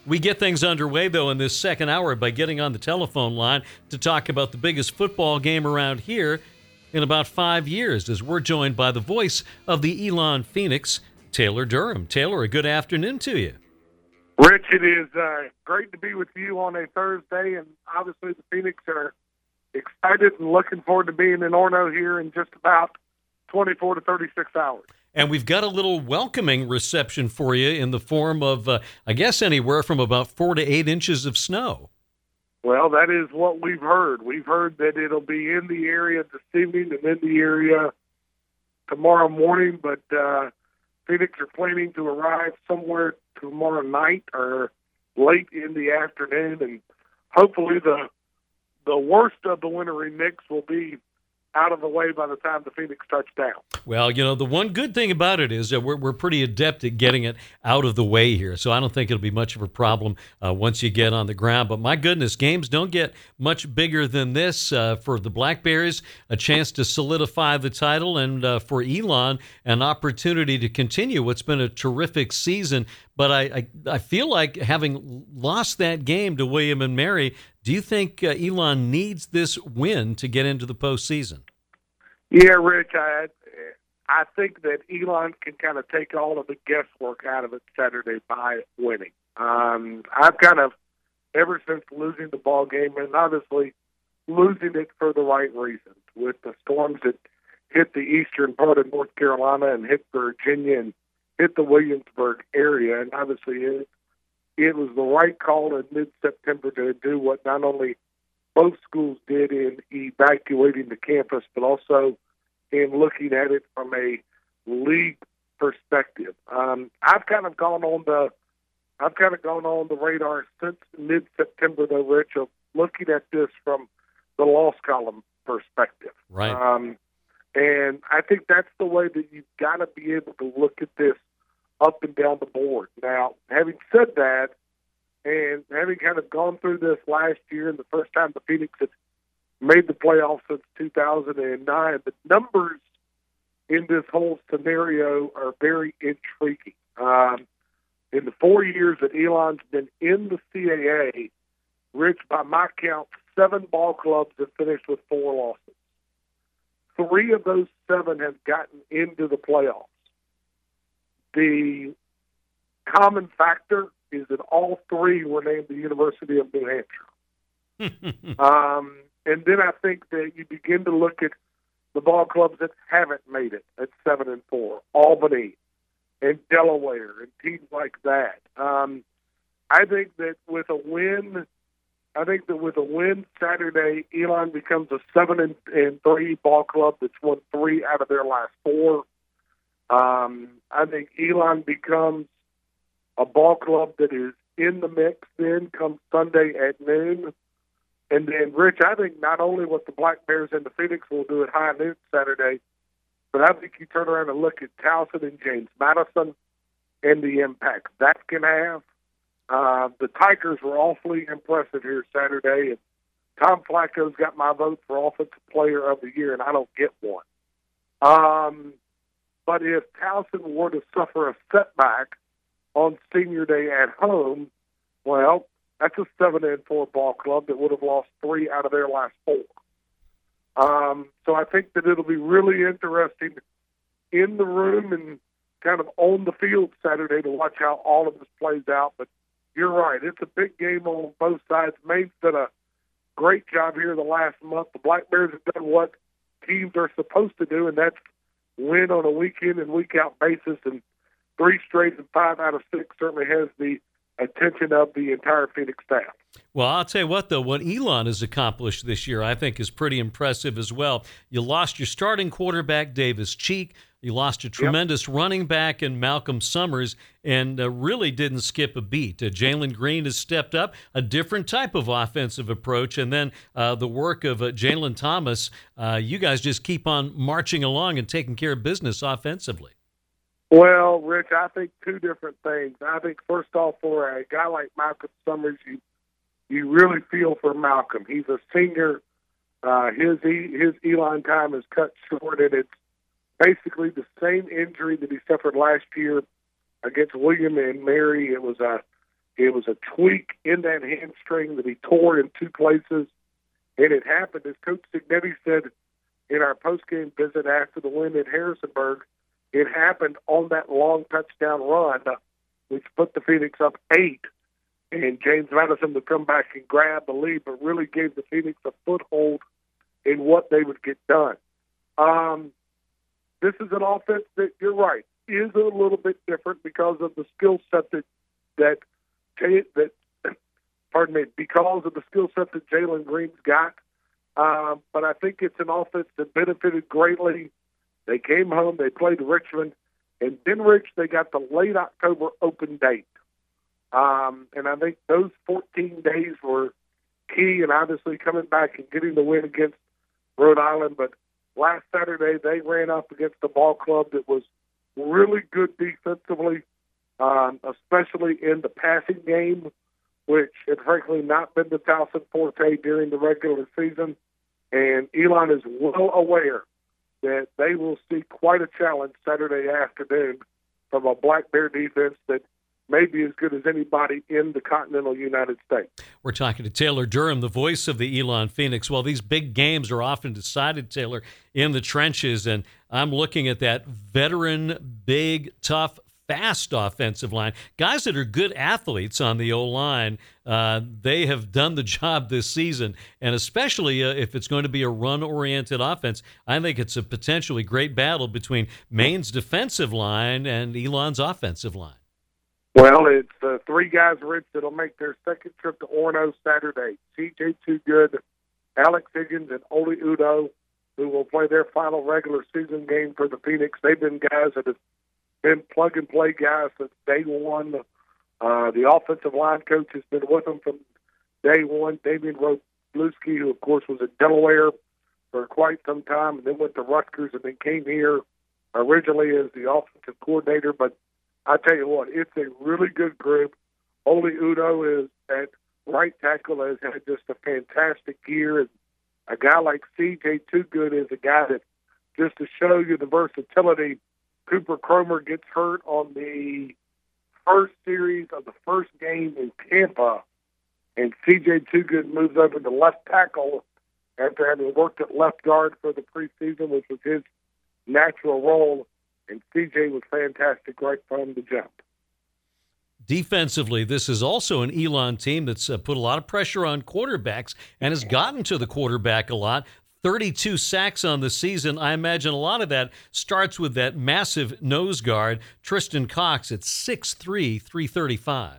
We get things underway, though, in this second hour by getting on the telephone line to talk about the biggest football game around here in about 5 years, as we're joined by the voice of the Elon Phoenix, Taylor Durham. Taylor, a good afternoon to you. Rich, it is great to be with you on a Thursday, and obviously the Phoenix are excited and looking forward to being in Orono here in just about 24 to 36 hours. And we've got a little welcoming reception for you in the form of, I guess, anywhere from about 4 to 8 inches of snow. Well, that is what we've heard. We've heard that it'll be in the area this evening and in the area tomorrow morning, but Phoenix are planning to arrive somewhere tomorrow night or late in the afternoon, and hopefully the worst of the wintry mix will be out of the way by the time the Phoenix touch down. Well, you know, the one good thing about it is that we're pretty adept at getting it out of the way here, so I don't think it'll be much of a problem once you get on the ground. But my goodness, games don't get much bigger than this for the Black Bears, a chance to solidify the title, and for Elon, an opportunity to continue what's been a terrific season. But I feel like, having lost that game to William and Mary, do you think Elon needs this win to get into the postseason? Yeah, Rich, I think that Elon can kind of take all of the guesswork out of it Saturday by winning. I've kind of, ever since losing the ball game, and obviously losing it for the right reasons, with the storms that hit the eastern part of North Carolina and hit Virginia and hit the Williamsburg area, and obviously it was the right call in mid-September to do what not only both schools did in evacuating the campus, but also in looking at it from a league perspective. I've kind of gone on the radar since mid-September, though, Rich, of looking at this from the loss column perspective. Right. And I think that's the way that you've got to be able to look at this up and down the board. Now, having said that, and having kind of gone through this last year and the first time the Phoenix had made the playoffs since 2009, the numbers in this whole scenario are very intriguing. In the 4 years that Elon's been in the CAA, Rich, by my count, 7 ball clubs have finished with 4 losses. 3 of those 7 have gotten into the playoffs. The common factor is that all 3 were named the University of New Hampshire. And then I think that you begin to look at the ball clubs that haven't made it at 7-4, Albany and Delaware and teams like that. I think that with a win Saturday, Elon becomes a 7-3 ball club that's won 3 out of their last 4. I think Elon becomes a ball club that is in the mix then come Sunday at noon. And then, Rich, I think not only what the Black Bears and the Phoenix will do at high noon Saturday, but I think you turn around and look at Towson and James Madison and the impact that can have. The Tigers were awfully impressive here Saturday, and Tom Flacco's got my vote for Offensive Player of the Year, and I don't get one. But if Towson were to suffer a setback on Senior Day at home, well, that's a 7-4 ball club that would have lost 3 out of their last 4. So I think that it'll be really interesting in the room and kind of on the field Saturday to watch how all of this plays out. But you're right, it's a big game on both sides. Maine's done a great job here the last month. The Black Bears have done what teams are supposed to do, and that's win on a week-in and week-out basis, and 3 straight and 5 out of 6 certainly has the attention of the entire Phoenix staff. Well, I'll tell you what, though, what Elon has accomplished this year, I think, is pretty impressive as well. You lost your starting quarterback, Davis Cheek. You lost a tremendous running back in Malcolm Summers, and really didn't skip a beat. Jalen Green has stepped up, a different type of offensive approach, and then the work of Jalen Thomas. You guys just keep on marching along and taking care of business offensively. Well, Rich, I think 2 different things. I think, first off, for a guy like Malcolm Summers, you really feel for Malcolm. He's a senior. His Elon time is cut short, and it's basically the same injury that he suffered last year against William and Mary. It was a It was a tweak in that hamstring that he tore in 2 places, and it happened, as Coach Signetti said in our postgame visit after the win at Harrisonburg, it happened on that long touchdown run, which put the Phoenix up 8, and James Madison would come back and grab the lead, but really gave the Phoenix a foothold in what they would get done. This is an offense that, you're right, is a little bit different because of the skill set because of the skill set that Jalen Green's got. But I think it's an offense that benefited greatly. They came home, they played Richmond, and then, Rich, they got the late October open date. And I think those 14 days were key, and obviously coming back and getting the win against Rhode Island. But last Saturday, they ran up against a ball club that was really good defensively, especially in the passing game, which had frankly not been the Towson forte during the regular season. And Elon is well aware that they will see quite a challenge Saturday afternoon from a Black Bear defense that may be as good as anybody in the continental United States. We're talking to Taylor Durham, the voice of the Elon Phoenix. Well, these big games are often decided, Taylor, in the trenches, and I'm looking at that veteran, big, tough, fast offensive line. Guys that are good athletes on the O-line, they have done the job this season, and especially if it's going to be a run-oriented offense, I think it's a potentially great battle between Maine's defensive line and Elon's offensive line. Well, it's 3 guys, Rich, that'll make their second trip to Orono Saturday. C.J. Toogood, Alex Higgins, and Oli Udo, who will play their final regular season game for the Phoenix. They've been guys that have been plug-and-play guys since day one. The offensive line coach has been with them from day one. Damian Robluski, who, of course, was at Delaware for quite some time, and then went to Rutgers and then came here originally as the offensive coordinator. But I tell you what, it's a really good group. Oli Udo is at right tackle, has had just a fantastic year. And a guy like C.J. Toogood is a guy that, just to show you the versatility, Cooper Cromer gets hurt on the first series of the first game in Tampa, and C.J. Toogood moves over to left tackle after having worked at left guard for the preseason, which was his natural role. And C.J. was fantastic right from the jump. Defensively, this is also an Elon team that's put a lot of pressure on quarterbacks and has gotten to the quarterback a lot. 32 sacks on the season. I imagine a lot of that starts with that massive nose guard, Tristan Cox, at 6'3", 335.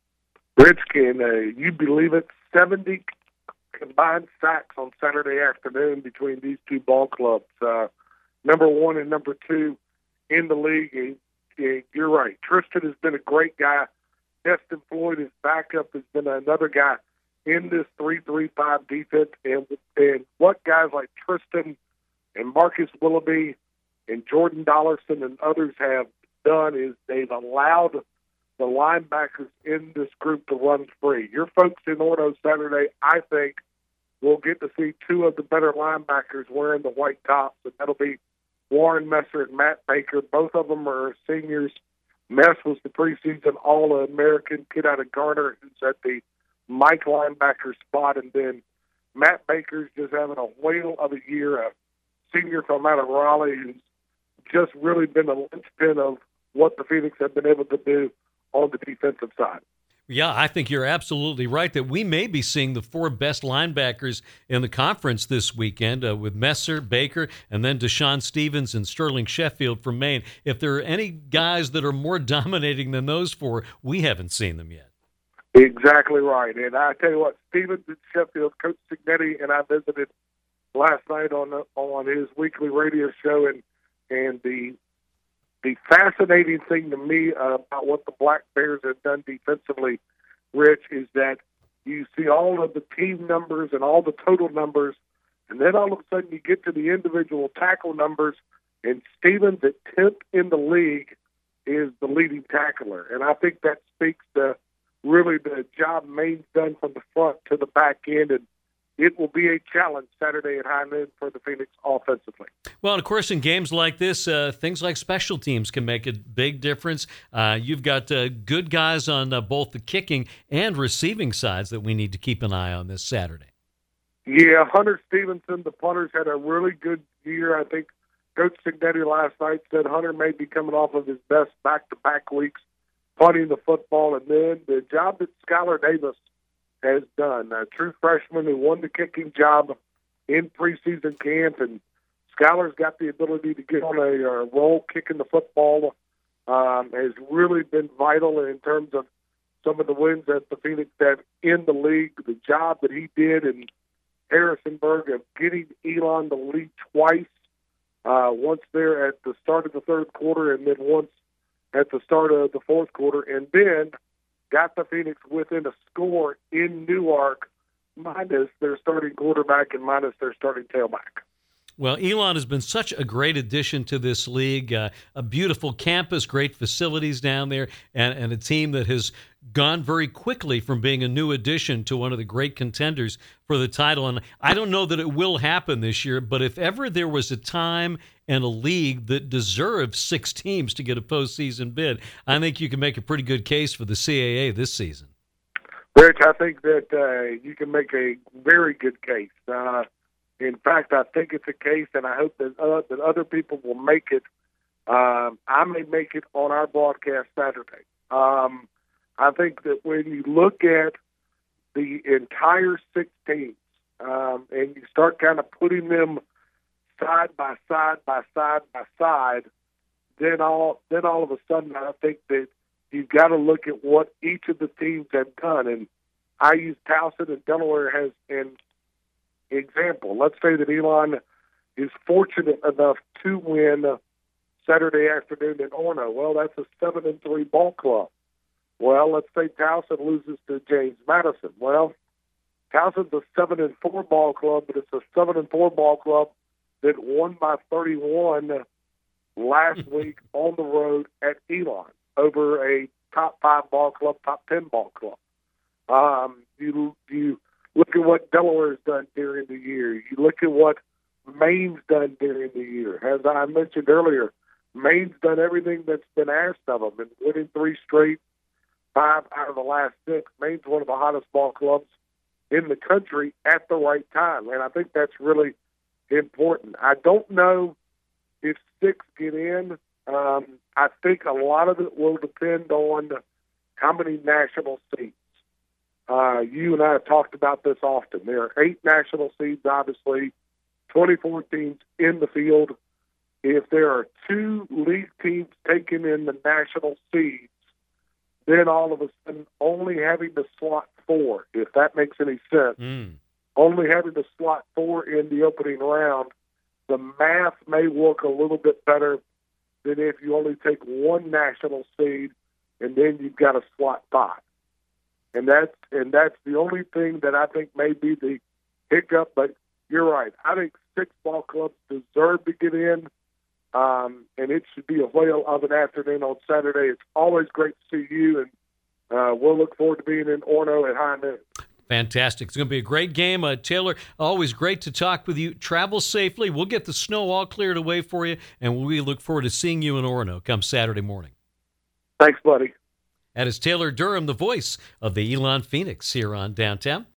Rich, can you believe it? 70 combined sacks on Saturday afternoon between these 2 ball clubs. Number 1 and number 2 in the league. You're right. Tristan has been a great guy. Destin Floyd, his backup, has been another guy in this 3-3-5 defense. And what guys like Tristan and Marcus Willoughby and Jordan Dollarson and others have done is they've allowed the linebackers in this group to run free. Your folks in Orono Saturday, I think, will get to see 2 of the better linebackers wearing the white tops, and that'll be Warren Messer and Matt Baker. Both of them are seniors. Mess was the preseason All-American kid out of Garner who's at the Mike linebacker spot, and then Matt Baker's just having a whale of a year, a senior from out of Raleigh who's just really been a linchpin of what the Phoenix have been able to do on the defensive side. Yeah, I think you're absolutely right that we may be seeing the 4 best linebackers in the conference this weekend with Messer, Baker, and then Deshaun Stevens and Sterling Sheffield from Maine. If there are any guys that are more dominating than those 4, we haven't seen them yet. Exactly right. And I tell you what, Stevens and Sheffield, Coach Signetti and I visited last night on his weekly radio show, and the fascinating thing to me about what the Black Bears have done defensively, Rich, is that you see all of the team numbers and all the total numbers, and then all of a sudden you get to the individual tackle numbers, and Stevens at 10th in the league is the leading tackler. And I think that speaks to really the job Maine's done from the front to the back end. And it will be a challenge Saturday at high noon for the Phoenix offensively. Well, and of course, in games like this, things like special teams can make a big difference. You've got good guys on both the kicking and receiving sides that we need to keep an eye on this Saturday. Yeah, Hunter Stevenson, the punters, had a really good year. I think Coach Signetti last night said Hunter may be coming off of his best back-to-back weeks punting the football. And then the job that Skylar Davis has done, a true freshman who won the kicking job in preseason camp, and Skylar's got the ability to get on a roll kicking the football, has really been vital in terms of some of the wins that the Phoenix had in the league. The job that he did in Harrisonburg of getting Elon to lead twice, once there at the start of the third quarter and then once at the start of the fourth quarter, and then got the Phoenix within a score in Newark, minus their starting quarterback and minus their starting tailback. Well, Elon has been such a great addition to this league, a beautiful campus, great facilities down there, and a team that has gone very quickly from being a new addition to one of the great contenders for the title. And I don't know that it will happen this year, but if ever there was a time and a league that deserves 6 teams to get a postseason bid, I think you can make a pretty good case for the CAA this season. Rich, I think that you can make a very good case. In fact, I think it's a case, and I hope that other people will make it. I may make it on our broadcast Saturday. I think that when you look at the entire 6 teams and you start kind of putting them side by side by side by side, then all of a sudden I think that you've got to look at what each of the teams have done. And I use Towson and Delaware as an example. Let's say that Elon is fortunate enough to win Saturday afternoon in Orono. Well, that's a 7-3 ball club. Well, let's say Towson loses to James Madison. Well, Towson's a 7-4 ball club, but it's a 7-4 ball club that won by 31 last week on the road at Elon over a top 5 ball club, top 10 ball club. You look at what Delaware's done during the year. You look at what Maine's done during the year. As I mentioned earlier, Maine's done everything that's been asked of them, and winning 3 straight, 5 out of the last 6. Maine's one of the hottest ball clubs in the country at the right time, and I think that's really important. I don't know if 6 get in. I think a lot of it will depend on how many national seeds. You and I have talked about this often. There are 8 national seeds, obviously, 24 teams in the field. If there are 2 league teams taken in the national seeds, then all of a sudden only having to slot 4, if that makes any sense, only having to slot 4 in the opening round, the math may work a little bit better than if you only take 1 national seed and then you've got to slot 5. And that's the only thing that I think may be the hiccup. But you're right. I think 6 ball clubs deserve to get in, and it should be a whale of an afternoon on Saturday. It's always great to see you, and we'll look forward to being in Orono at high noon. Fantastic. It's going to be a great game. Taylor, always great to talk with you. Travel safely. We'll get the snow all cleared away for you, and we look forward to seeing you in Orono come Saturday morning. Thanks, buddy. That is Taylor Durham, the voice of the Elon Phoenix here on Downtown.